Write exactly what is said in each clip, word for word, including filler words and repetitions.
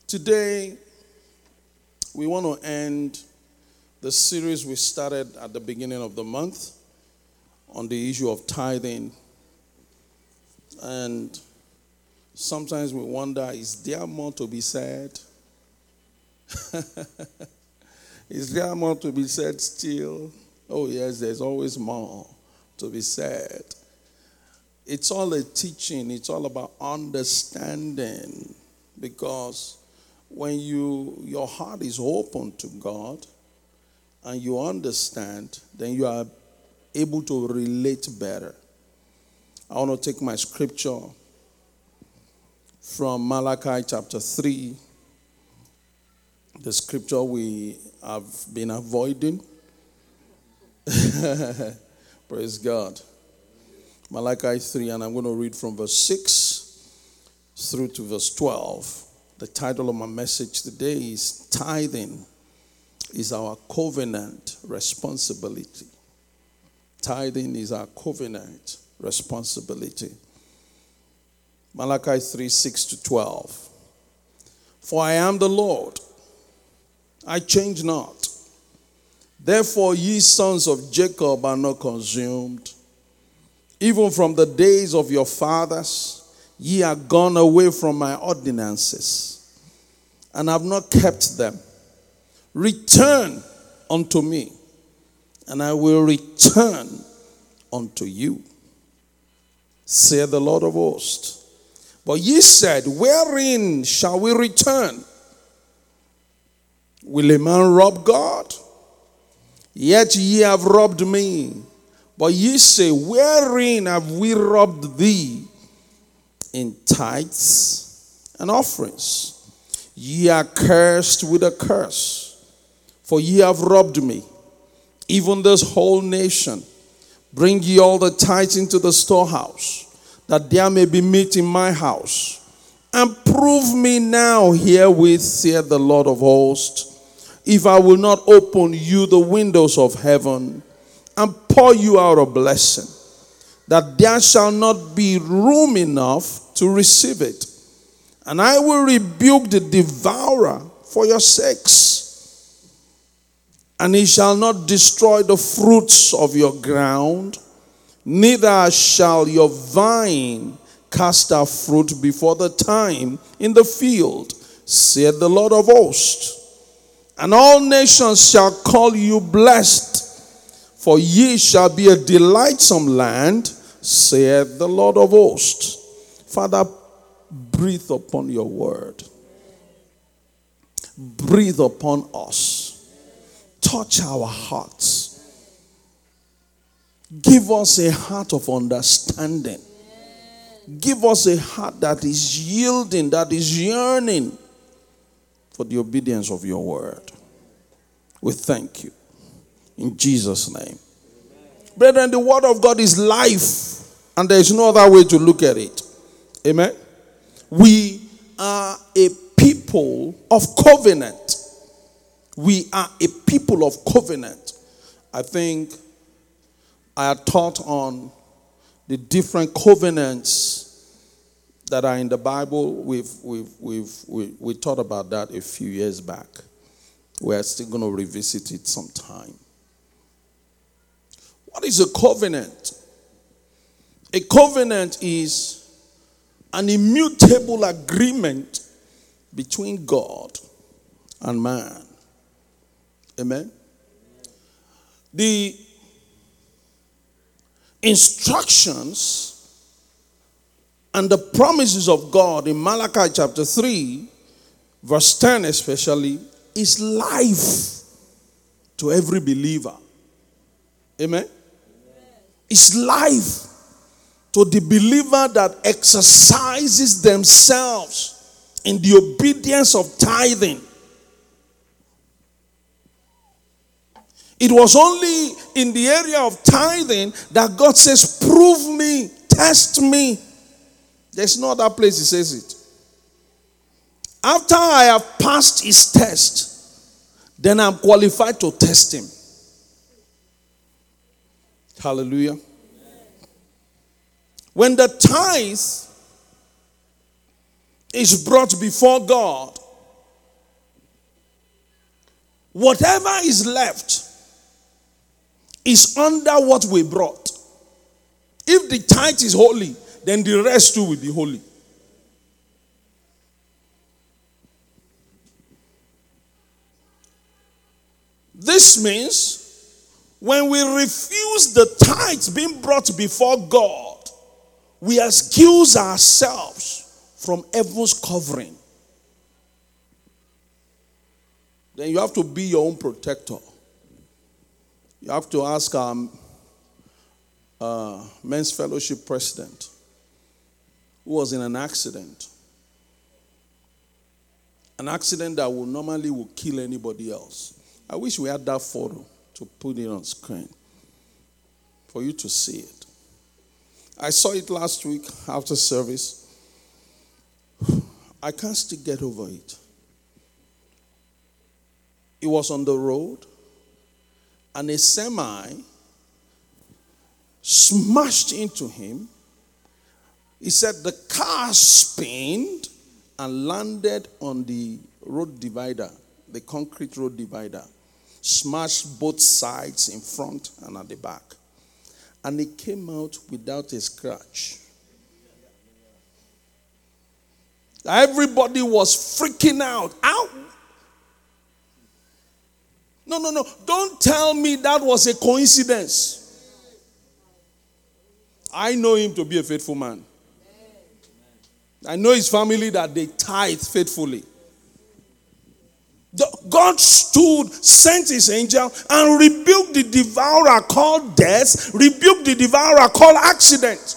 Today, we want to end the series we started at the beginning of the month on the issue of tithing. And sometimes we wonder, is there more to be said? Is there more to be said still? Oh yes, there's always more to be said. It's all a teaching. It's all about understanding. Because when you your heart is open to God and you understand, then you are able to relate better. I want to take my scripture from Malachi chapter three, the scripture we have been avoiding. Praise God. Malachi three, and I'm going to read from verse six through to verse twelve. The title of my message today is Tithing is Our Covenant Responsibility. Tithing is our covenant responsibility. Malachi three, six to twelve. For I am the Lord, I change not. Therefore ye sons of Jacob are not consumed. Even from the days of your fathers, ye are gone away from my ordinances, and have not kept them. Return unto me, and I will return unto you, saith the Lord of hosts. But ye said, wherein shall we return? Will a man rob God? Yet ye have robbed me. But ye say, wherein have we robbed thee? In tithes and offerings. Ye are cursed with a curse, for ye have robbed me, even this whole nation. Bring ye all the tithes into the storehouse, that there may be meat in my house. And prove me now herewith, saith the Lord of hosts, if I will not open you the windows of heaven, and pour you out a blessing, that there shall not be room enough to receive it. And I will rebuke the devourer for your sakes. And he shall not destroy the fruits of your ground, neither shall your vine cast out fruit before the time in the field, saith the Lord of hosts. And all nations shall call you blessed, for ye shall be a delightsome land, saith the Lord of hosts. Father, breathe upon your word. Breathe upon us. Touch our hearts. Give us a heart of understanding. Give us a heart that is yielding, that is yearning for the obedience of your word. We thank you. In Jesus' name. Brethren, the word of God is life, and there is no other way to look at it. Amen? We are a people of covenant. We are a people of covenant. I think I had taught on the different covenants that are in the Bible. We've, we've, we've, we, we taught about that a few years back. We're still going to revisit it sometime. What is a covenant? A covenant is an immutable agreement between God and man. Amen? The instructions and the promises of God in Malachi chapter three, verse ten especially, is life to every believer. Amen? It's life to the believer that exercises themselves in the obedience of tithing. It was only in the area of tithing that God says, prove me, test me. There's no other place he says it. After I have passed his test, then I'm qualified to test him. Hallelujah. When the tithe is brought before God, whatever is left is under what we brought. If the tithe is holy, then the rest too will be holy. This means when we refuse the tithe being brought before God, we excuse ourselves from heaven's covering. Then you have to be your own protector. You have to ask our uh, men's fellowship president, who was in an accident. An accident that would normally would kill anybody else. I wish we had that photo to put it on screen for you to see it. I saw it last week after service. I can't still get over it. It was on the road, and a semi smashed into him. He said the car spinned and landed on the road divider, the concrete road divider. Smashed both sides in front and at the back. And he came out without a scratch. Everybody was freaking out. Ow! No, no, no. Don't tell me that was a coincidence. I know him to be a faithful man. I know his family that they tithe faithfully. God stood, sent his angel, and rebuked the devourer called death, rebuked the devourer called accident.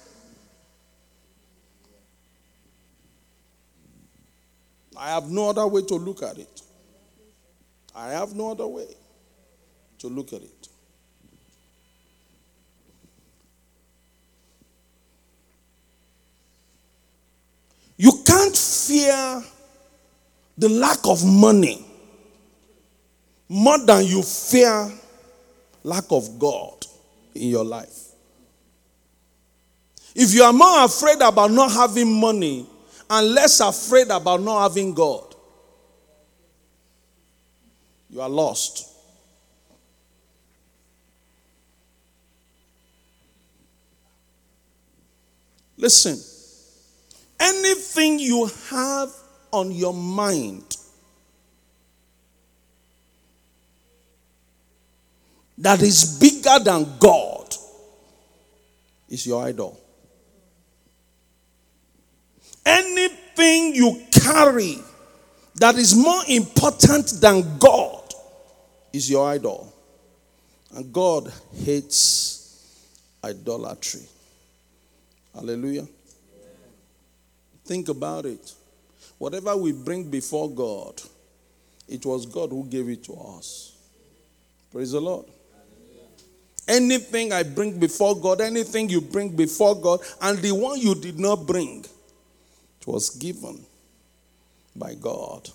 I have no other way to look at it. I have no other way to look at it. You can't fear the lack of money more than you fear lack of God in your life. If you are more afraid about not having money and less afraid about not having God, you are lost. Listen, anything you have on your mind that is bigger than God is your idol. Anything you carry that is more important than God is your idol. And God hates idolatry. Hallelujah. Think about it. Whatever we bring before God, it was God who gave it to us. Praise the Lord. Anything I bring before God, anything you bring before God, and the one you did not bring, it was given by God.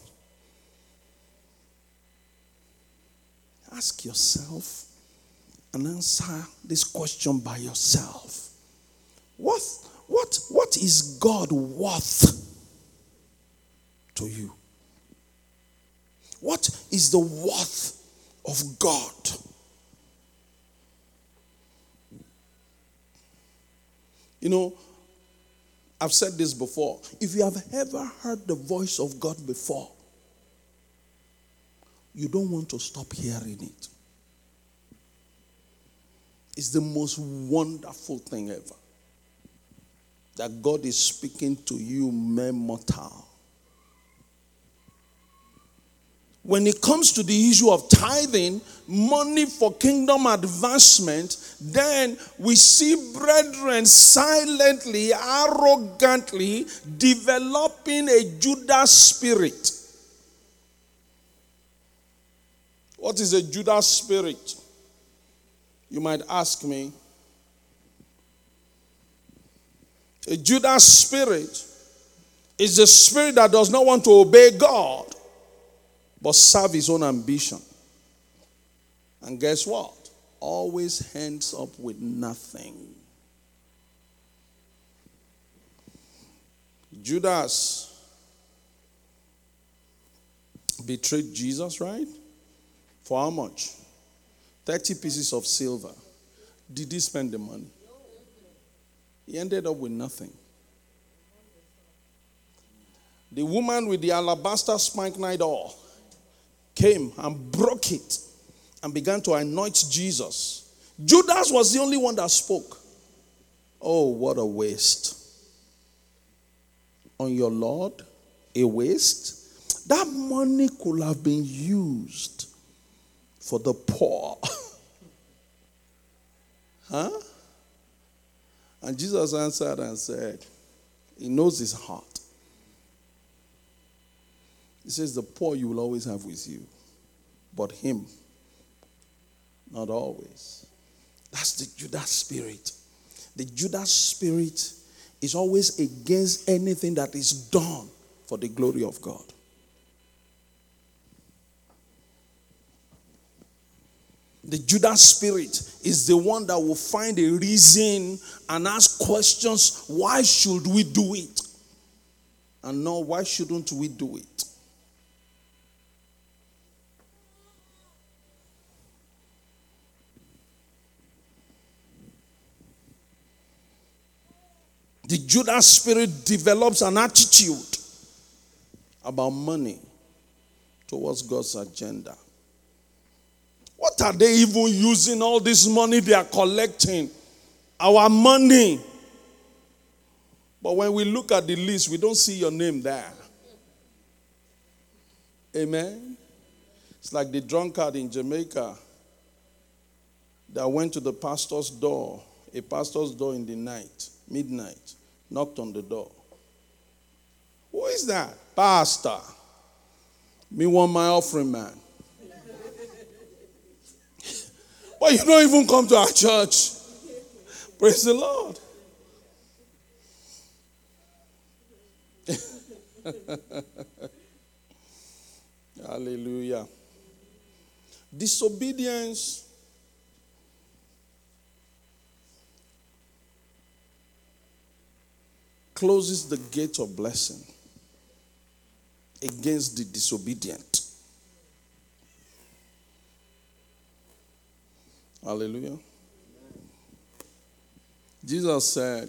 Ask yourself and answer this question by yourself. What, what, what is God worth to you? What is the worth of God? You know, I've said this before. If you have ever heard the voice of God before, you don't want to stop hearing it. It's the most wonderful thing ever. That God is speaking to you, mere mortal. When it comes to the issue of tithing, money for kingdom advancement, then we see brethren silently, arrogantly developing a Judas spirit. What is a Judas spirit? You might ask me. A Judas spirit is the spirit that does not want to obey God, but serve his own ambition. And guess what? Always ends up with nothing. Judas betrayed Jesus, right? For how much? thirty pieces of silver. Did he spend the money? He ended up with nothing. The woman with the alabaster spikenard oil came and broke it and began to anoint Jesus. Judas was the only one that spoke. Oh, what a waste. On your Lord, a waste. That money could have been used for the poor. Huh? And Jesus answered and said, he knows his heart. He says, the poor you will always have with you, but him, not always. That's the Judas spirit. The Judas spirit is always against anything that is done for the glory of God. The Judas spirit is the one that will find a reason and ask questions. Why should we do it? And no, why shouldn't we do it? The Judas spirit develops an attitude about money towards God's agenda. What are they even using all this money they are collecting? Our money. But when we look at the list, we don't see your name there. Amen. It's like the drunkard in Jamaica that went to the pastor's door, a pastor's door in the night, midnight, knocked on the door. Who is that? Pastor. Me want my offering, man. But you don't even come to our church. Praise the Lord. Hallelujah. Disobedience closes the gate of blessing against the disobedient. Hallelujah. Jesus said,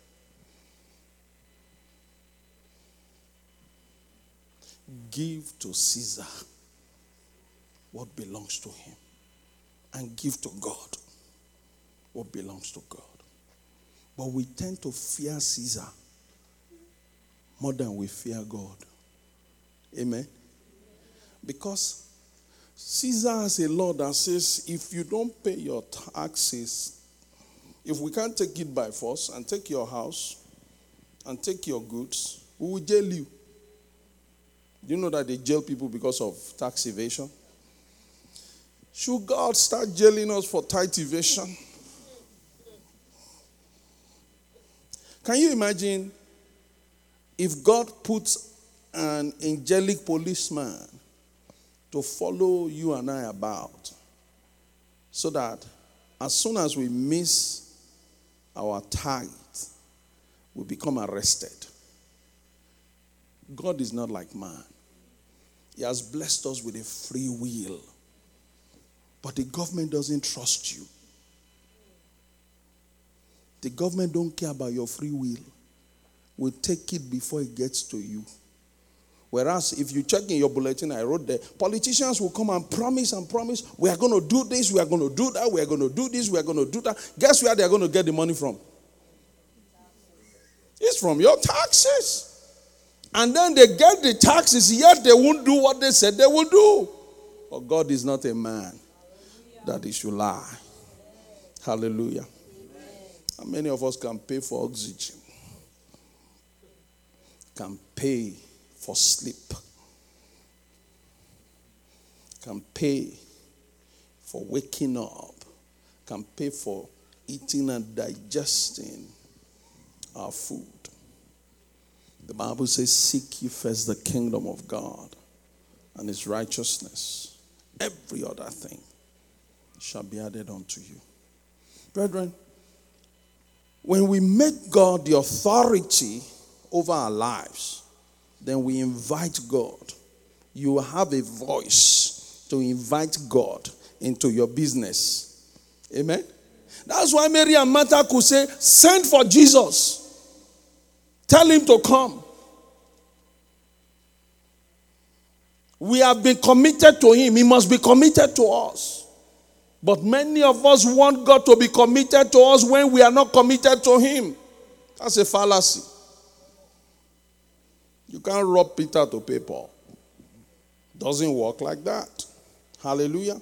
give to Caesar what belongs to him, and give to God what belongs to God. But we tend to fear Caesar more than we fear God. Amen. Because Caesar has a law that says if you don't pay your taxes, if we can't take it by force and take your house and take your goods, we will jail you. Do you know that they jail people because of tax evasion? Should God start jailing us for tax evasion? Can you imagine if God puts an angelic policeman to follow you and I about, so that as soon as we miss our tithe, we become arrested? God is not like man. He has blessed us with a free will. But the government doesn't trust you. The government don't care about your free will. We'll take it before it gets to you. Whereas if you check in your bulletin, I wrote there, politicians will come and promise and promise, we are going to do this, we are going to do that, we are going to do this, we are going to do that. Guess where they are going to get the money from? It's from your taxes. And then they get the taxes, yet they won't do what they said they will do. But God is not a man that he should lie. Hallelujah. How many of us can pay for oxygen? Can pay for sleep? Can pay for waking up? Can pay for eating and digesting our food? The Bible says, seek ye first the kingdom of God and his righteousness. Every other thing shall be added unto you. Brethren, when we make God the authority over our lives, then we invite God. You have a voice. to invite God into your business. Amen? That's why Mary and Martha could say, send for Jesus. Tell him to come. We have been committed to him. He must be committed to us. But many of us want God to be committed to us when we are not committed to him. That's a fallacy. You can't rob Peter to pay Paul. Doesn't work like that. Hallelujah.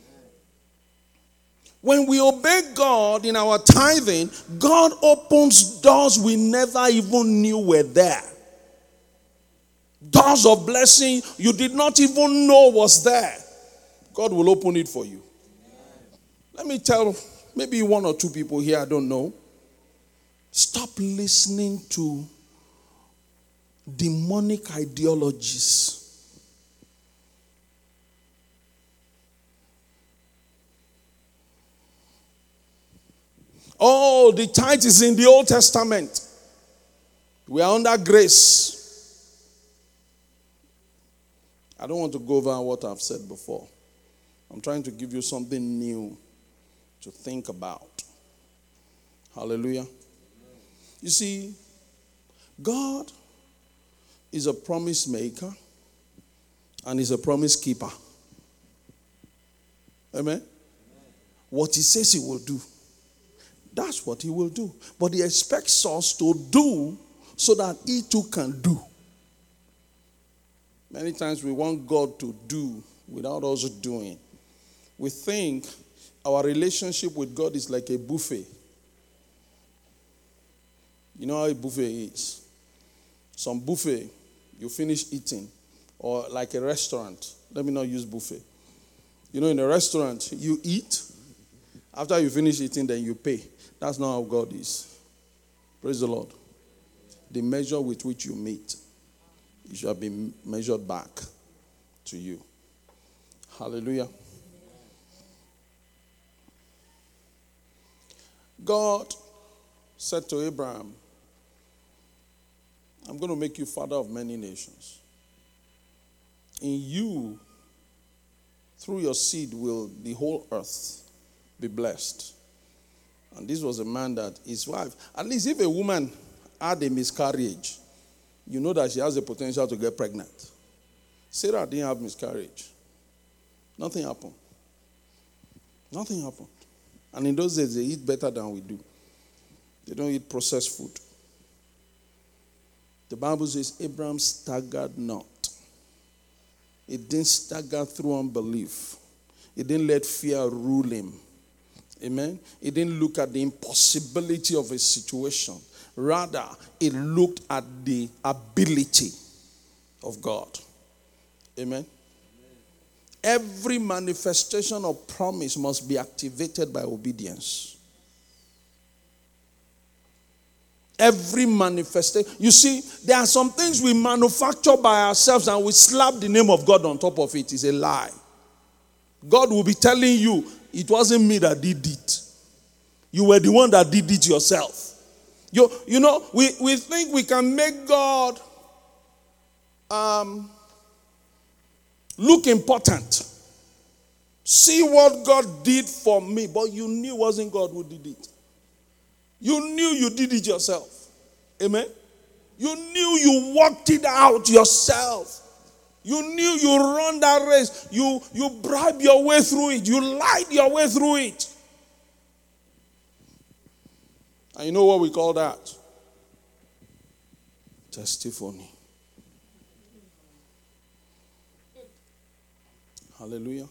When we obey God in our tithing, God opens doors we never even knew were there. Doors of blessing you did not even know was there. God will open it for you. Let me tell maybe one or two people here, I don't know. Stop listening to demonic ideologies. Oh, the tithe is in the Old Testament. We are under grace. I don't want to go over what I've said before. I'm trying to give you something new to think about. Hallelujah. You see, God is a promise maker and is a promise keeper. Amen? What he says he will do, that's what he will do. But he expects us to do so that he too can do. Many times we want God to do without us doing. We think our relationship with God is like a buffet. You know how a buffet is? Some buffet, you finish eating. Or like a restaurant. Let me not use buffet. You know, in a restaurant, you eat. After you finish eating, then you pay. That's not how God is. Praise the Lord. The measure with which you meet, it shall be measured back to you. Hallelujah. God said to Abraham, I'm going to make you father of many nations. In you, through your seed, will the whole earth be blessed. And this was a man that his wife, at least if a woman had a miscarriage, you know that she has the potential to get pregnant. Sarah didn't have miscarriage. Nothing happened. Nothing happened. And in those days, they eat better than we do. They don't eat processed food. The Bible says Abraham staggered not. He didn't stagger through unbelief. He didn't let fear rule him. Amen. He didn't look at the impossibility of a situation. Rather, he looked at the ability of God. Amen. Every manifestation of promise must be activated by obedience. Every manifestation. You see, there are some things we manufacture by ourselves and we slap the name of God on top of it. It's a lie. God will be telling you, it wasn't me that did it. You were the one that did it yourself. You, you know, we, we think we can make God um, look important. See what God did for me. But you knew it wasn't God who did it. You knew you did it yourself. Amen? You knew you worked it out yourself. You knew you run that race. You, you bribed your way through it. You lied your way through it. And you know what we call that? Testimony. Hallelujah.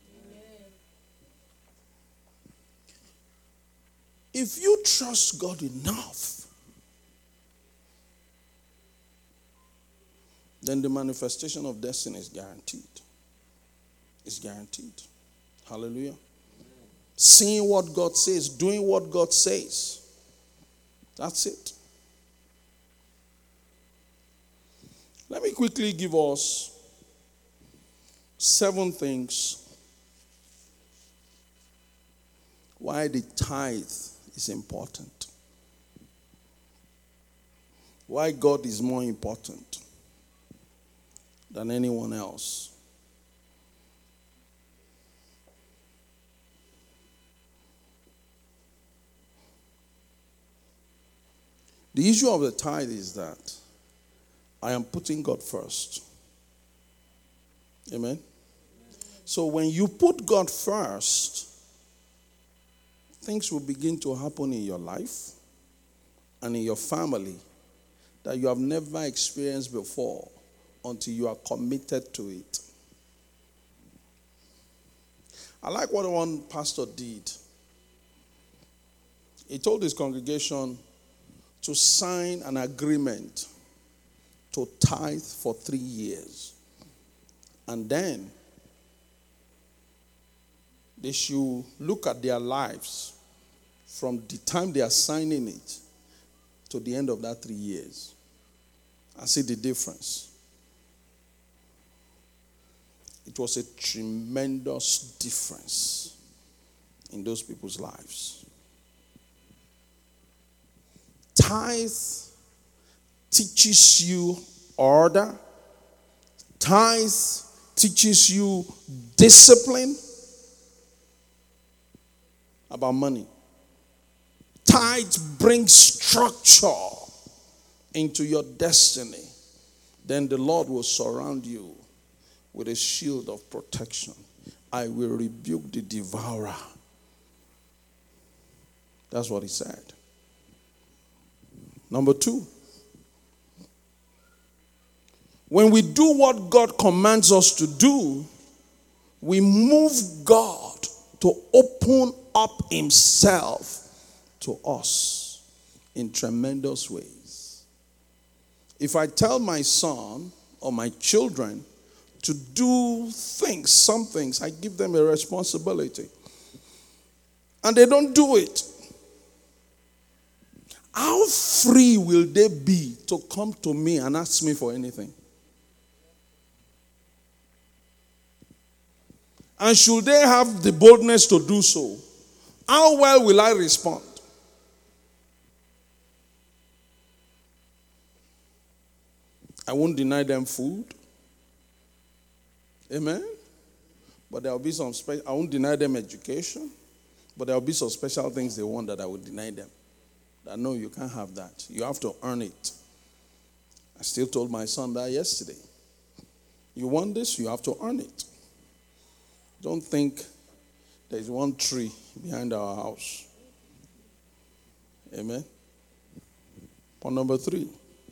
If you trust God enough, then the manifestation of destiny is guaranteed. It's guaranteed. Hallelujah. Seeing what God says, doing what God says. That's it. Let me quickly give us seven things why the tithe is important. Why God is more important than anyone else. The issue of the tithe is that I am putting God first. Amen? So when you put God first, things will begin to happen in your life and in your family that you have never experienced before until you are committed to it. I like what one pastor did. He told his congregation to sign an agreement to tithe for three years. And then they should look at their lives from the time they are signing it to the end of that three years. I see the difference. It was a tremendous difference in those people's lives. Tithe teaches you order. Tithe teaches you discipline about money. Tithe brings structure into your destiny. Then the Lord will surround you with a shield of protection. I will rebuke the devourer. That's what he said. Number two, when we do what God commands us to do, we move God to open up himself to us in tremendous ways. If I tell my son or my children to do things, some things, I give them a responsibility, and they don't do it, how free will they be to come to me and ask me for anything? And should they have the boldness to do so, how well will I respond? I won't deny them food. Amen? But there will be some special, I won't deny them education. But there will be some special things they want that I will deny them. That no, you can't have that. You have to earn it. I still told my son that yesterday. You want this, you have to earn it. Don't think there's one tree behind our house. Amen? Point number three.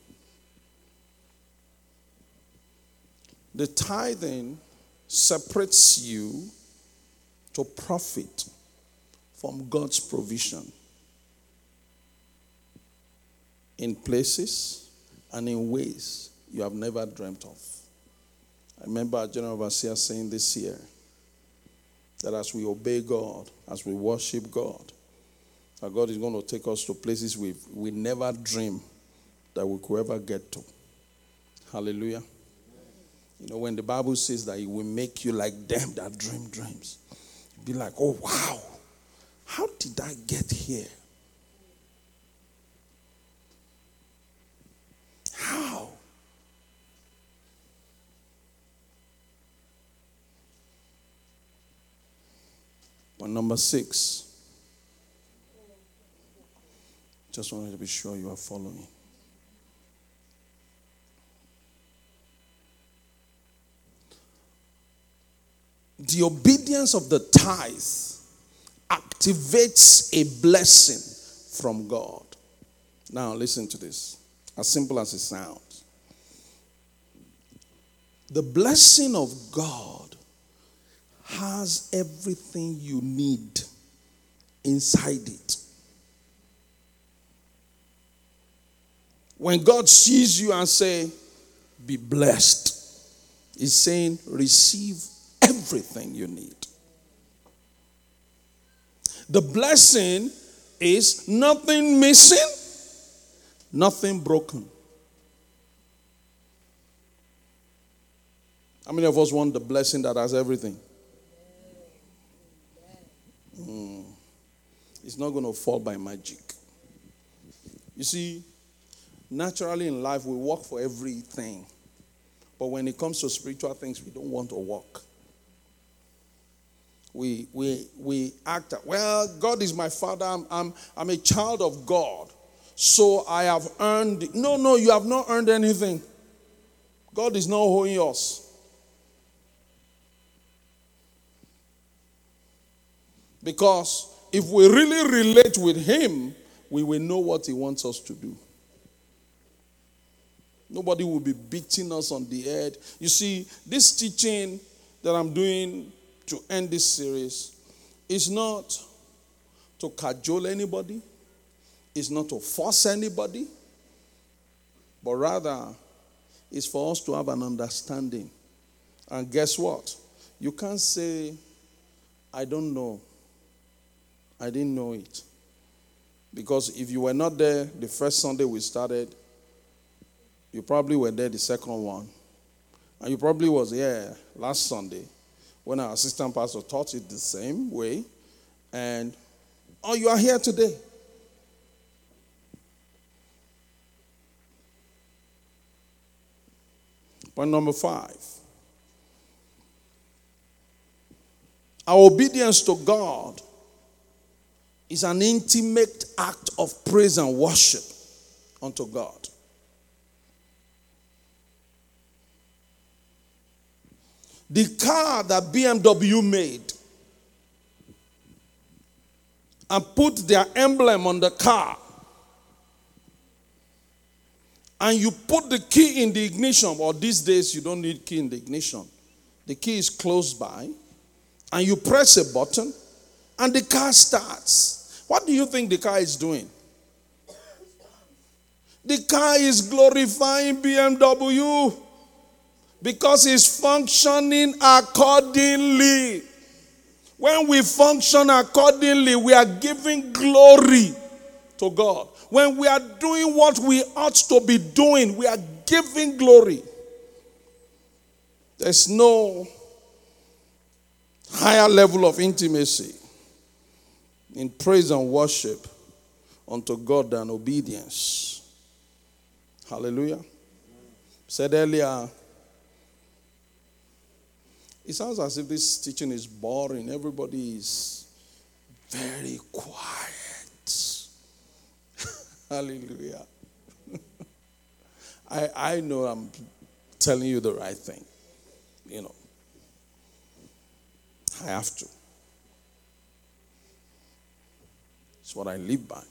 The tithing separates you to profit from God's provision in places and in ways you have never dreamt of. I remember our General Overseer saying this year that as we obey God, as we worship God, that God is going to take us to places we we never dream that we could ever get to. Hallelujah. You know, when the Bible says that it will make you like them that dream dreams, you'll be like, oh, wow, how did I get here? How? Point number six. Just wanted to be sure you are following. The obedience of the tithe activates a blessing from God. Now listen to this. As simple as it sounds. The blessing of God has everything you need inside it. When God sees you and say, be blessed, he's saying, receive everything you need. The blessing is nothing missing, nothing broken. How many of us want the blessing that has everything? Mm. It's not going to fall by magic. You see, naturally in life we work for everything. But when it comes to spiritual things, we don't want to work. We we we act, well, God is my father. I'm, I'm, I'm a child of God. so I have earned it. No, no, you have not earned anything. God is not owing us. Because if we really relate with him, we will know what he wants us to do. Nobody will be beating us on the head. You see, this teaching that I'm doing to end this series is not to cajole anybody. It's not to force anybody. But rather, it's for us to have an understanding. And guess what? You can't say, I don't know. I didn't know it. Because if you were not there the first Sunday we started, you probably were there the second one. And you probably was here last Sunday when our assistant pastor taught it the same way. And, oh, you are here today. Point number five. Our obedience to God is an intimate act of praise and worship unto God. The car that B M W made and put their emblem on the car, and you put the key in the ignition, or these days you don't need key in the ignition. The key is close by, and you press a button, and the car starts. What do you think the car is doing? The car is glorifying B M W because it's functioning accordingly. When we function accordingly, we are giving glory to God. When we are doing what we ought to be doing, we are giving glory. There's no higher level of intimacy in praise and worship unto God than obedience. Hallelujah. Said earlier, it sounds as if this teaching is boring. Everybody is very quiet. Hallelujah. I, I know I'm telling you the right thing. You know. I have to. It's what I live by.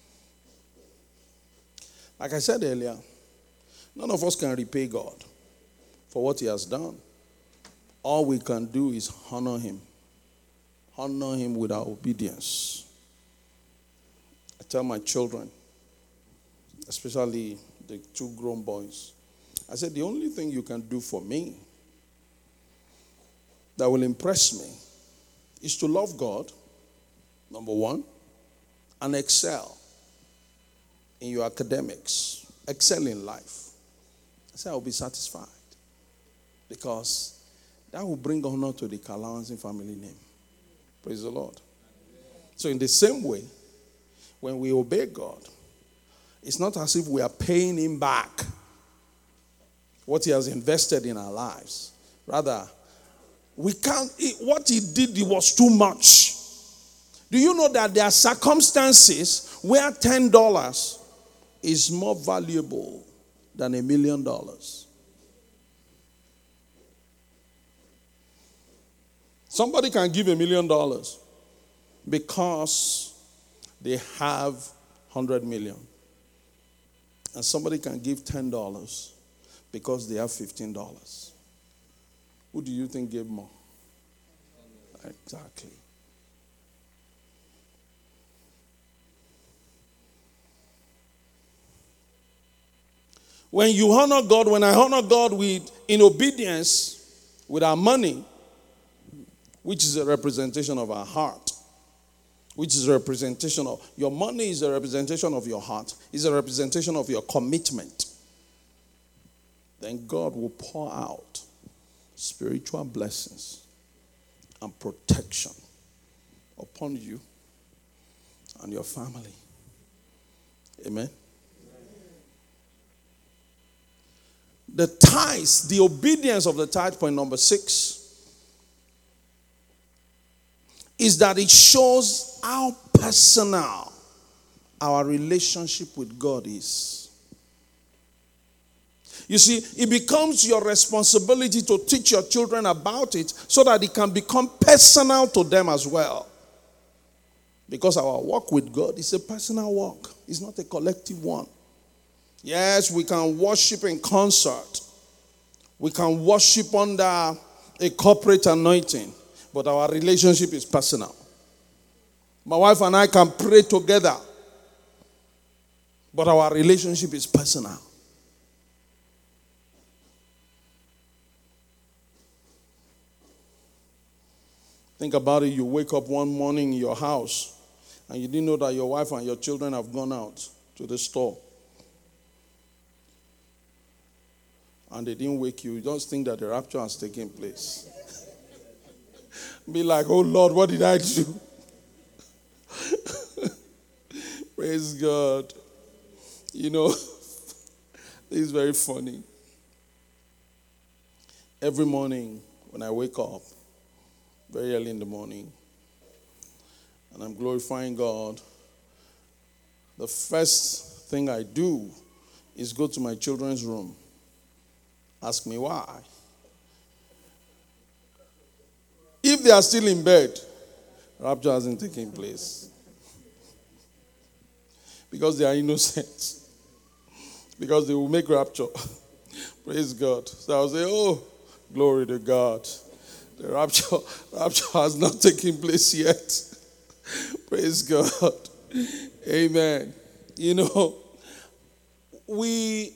Like I said earlier, none of us can repay God for what he has done. All we can do is honor him. Honor him with our obedience. I tell my children, especially the two grown boys, I said, the only thing you can do for me that will impress me is to love God, number one, and excel in your academics, excel in life. I said, I'll be satisfied because that will bring honor to the Kalawansi family name. Praise the Lord. So in the same way, when we obey God, it's not as if we are paying him back what he has invested in our lives. Rather, we can't, what he did, it was too much. Do you know that there are circumstances where ten dollars is more valuable than a million dollars? Somebody can give a million dollars because they have one hundred million. And somebody can give ten dollars because they have fifteen dollars. Who do you think gave more? Exactly. When you honor God, when I honor God with in obedience with our money, which is a representation of our heart, which is a representation of your money is a representation of your heart, is a representation of your commitment, then God will pour out spiritual blessings and protection upon you and your family. Amen. The tithes, the obedience of the tithe, point number six, is that it shows how personal our relationship with God is. You see, it becomes your responsibility to teach your children about it so that it can become personal to them as well. Because our walk with God is a personal walk. It's not a collective one. Yes, we can worship in concert. We can worship under a corporate anointing. But our relationship is personal. My wife and I can pray together. But our relationship is personal. Think about it. You wake up one morning in your house and you didn't know that your wife and your children have gone out to the store. And they didn't wake you. You just think that the rapture has taken place. Be like, oh Lord, what did I do? Praise God. You know, it's very funny. Every morning when I wake up, very early in the morning, and I'm glorifying God, the first thing I do is go to my children's room. Ask me why. If they are still in bed, rapture hasn't taken place. Because they are innocent. Because they will make rapture. Praise God. So I'll say, oh, glory to God. The rapture, rapture has not taken place yet. Praise God. Amen. You know, we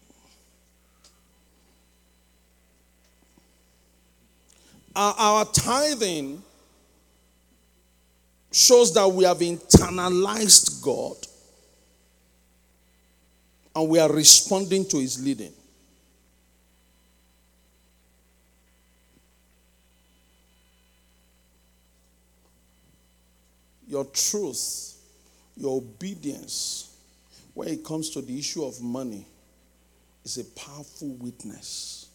our, our tithing shows that we have internalized God and we are responding to his leading. Your truth, your obedience, when it comes to the issue of money, is a powerful witness.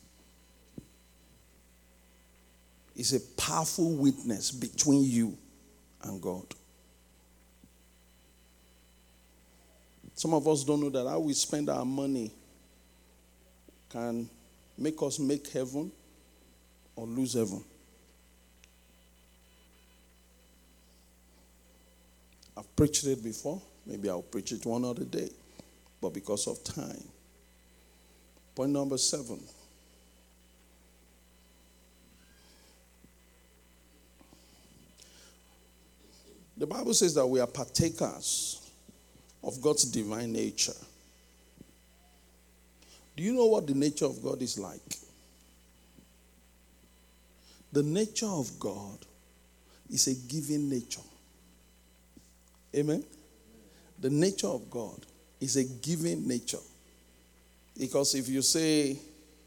It's a powerful witness between you and God. Some of us don't know that how we spend our money can make us make heaven or lose heaven. I've preached it before. Maybe I'll preach it one other day. But because of time. Point number seven. The Bible says that we are partakers of God's divine nature. Do you know what the nature of God is like? The nature of God is a giving nature. Amen? The nature of God is a giving nature. Because if you say,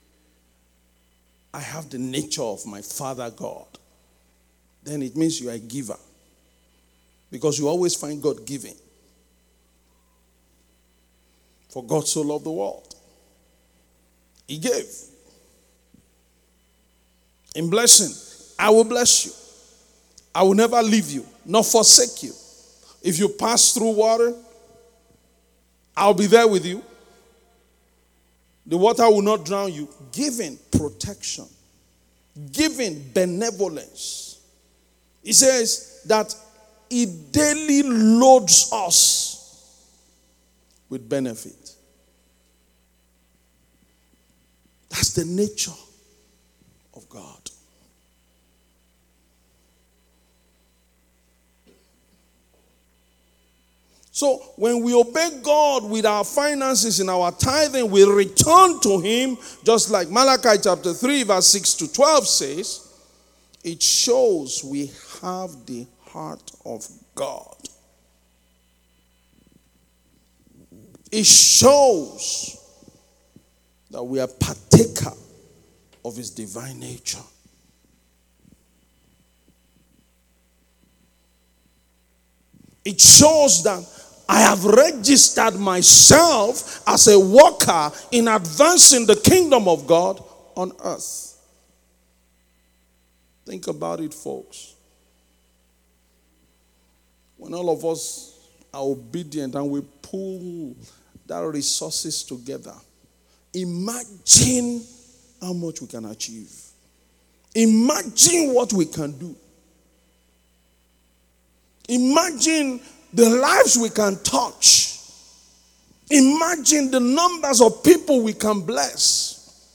I have the nature of my Father God, then it means you are a giver. Because you always find God giving. For God so loved the world. He gave. In blessing, I will bless you. I will never leave you, nor forsake you. If you pass through water, I'll be there with you. The water will not drown you. Giving protection. Giving benevolence. He says that he daily loads us with benefit. That's the nature of God. So when we obey God with our finances in our tithing, we return to him, just like Malachi chapter three, verse six to twelve says, it shows we have the heart of God. It shows that we are partaker of his divine nature. It shows that I have registered myself as a worker in advancing the kingdom of God on earth. Think about it, folks. When all of us are obedient and we pull that resources together, imagine how much we can achieve. Imagine what we can do. Imagine the lives we can touch. Imagine the numbers of people we can bless.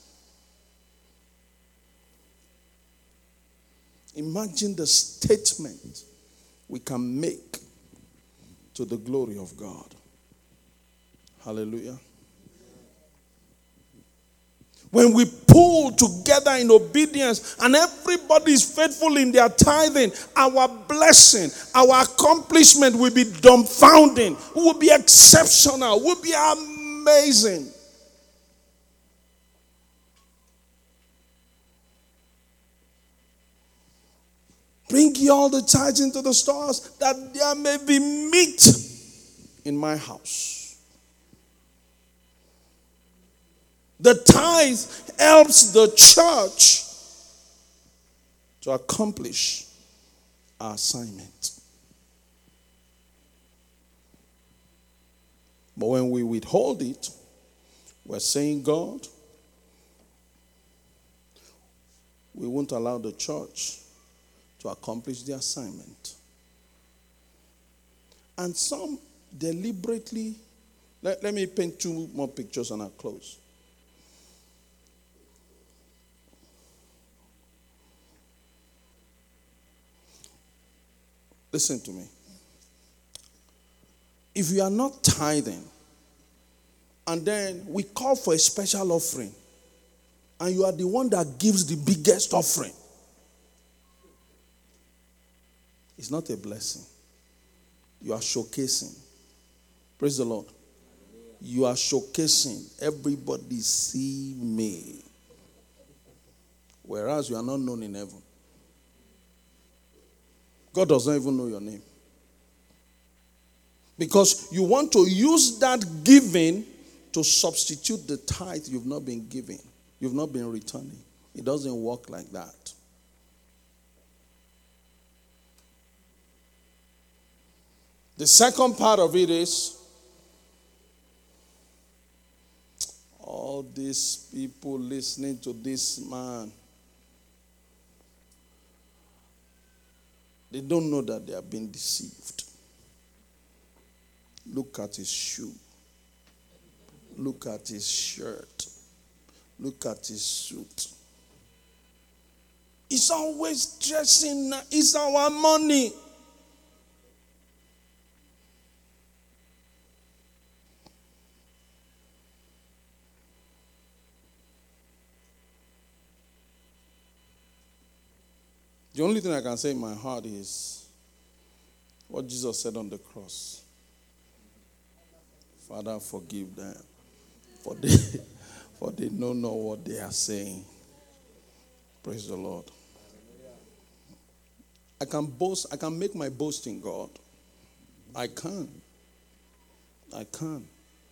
Imagine the statement we can make to the glory of God. Hallelujah. When we pull together in obedience and everybody is faithful in their tithing, our blessing, our accomplishment will be dumbfounding, will be exceptional, will be amazing. Bring ye all the tithes into the stores, that there may be meat in my house. The tithe helps the church to accomplish our assignment. But when we withhold it, we're saying, God, we won't allow the church to accomplish the assignment. And some deliberately, let, let me paint two more pictures and I'll close. Listen to me. If you are not tithing, and then we call for a special offering, and you are the one that gives the biggest offering, it's not a blessing. You are showcasing. Praise the Lord. You are showcasing. Everybody see me. Whereas you are not known in heaven. God does not even know your name. Because you want to use that giving to substitute the tithe you've not been giving. You've not been returning. It doesn't work like that. The second part of it is, all these people listening to this man, they don't know that they are being deceived. Look at his shoe. Look at his shirt. Look at his suit. He's always dressing. It's our money. The only thing I can say in my heart is what Jesus said on the cross. Father, forgive them, for they, for they know not what they are saying. Praise the Lord. I can boast, I can make my boast in God. I can. I can.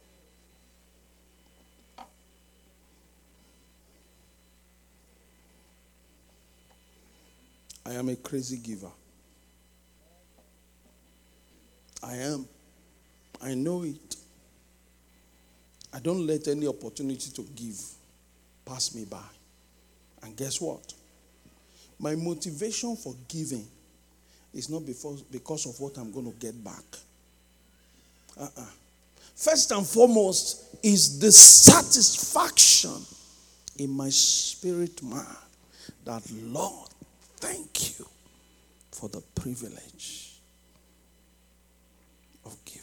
I am a crazy giver. I am. I know it. I don't let any opportunity to give pass me by. And guess what? My motivation for giving is not because of what I'm going to get back. Uh-uh. First and foremost is the satisfaction in my spirit man that, Lord, thank you for the privilege of giving.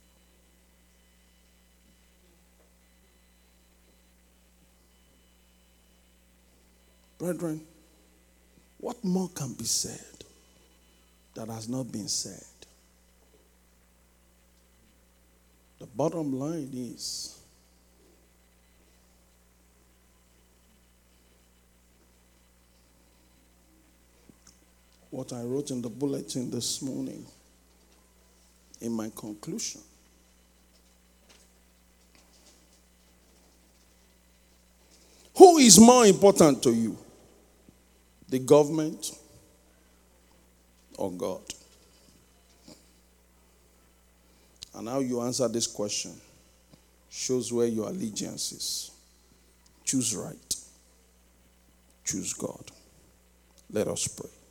Brethren, what more can be said that has not been said? The bottom line is, what I wrote in the bulletin this morning in my conclusion. Who is more important to you? The government or God? And how you answer this question shows where your allegiance is. Choose right. Choose God. Let us pray.